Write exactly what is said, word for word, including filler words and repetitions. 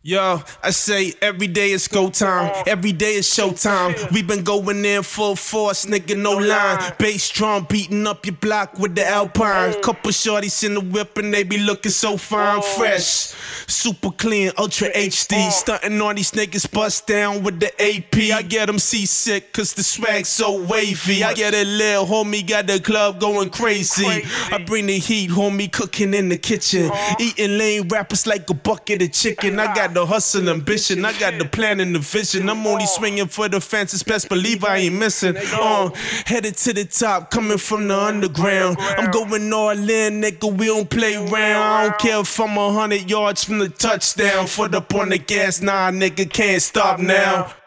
Yo, I say every day is go time, every day is showtime. We been going in full force, nigga, no line. Bass drum beating up your block with the Alpine. Couple shorties in the whip and they be looking so fine, fresh, super clean, ultra H D. Stunting on these niggas, bust down with the A P. I get them seasick cause the swag so wavy. I get it lit, homie, got the club going crazy. I bring the heat, homie, cooking in the kitchen. Eating lame rappers like a bucket of chicken. I got the hustle ambition, I got the plan and the vision. I'm only swinging for the fences, best believe I ain't missing. Uh, headed to the top, coming from the underground. I'm going all in, nigga, we don't play around. I don't care if I'm a hundred yards from the touchdown. Foot up on the gas, nah, nigga, can't stop now.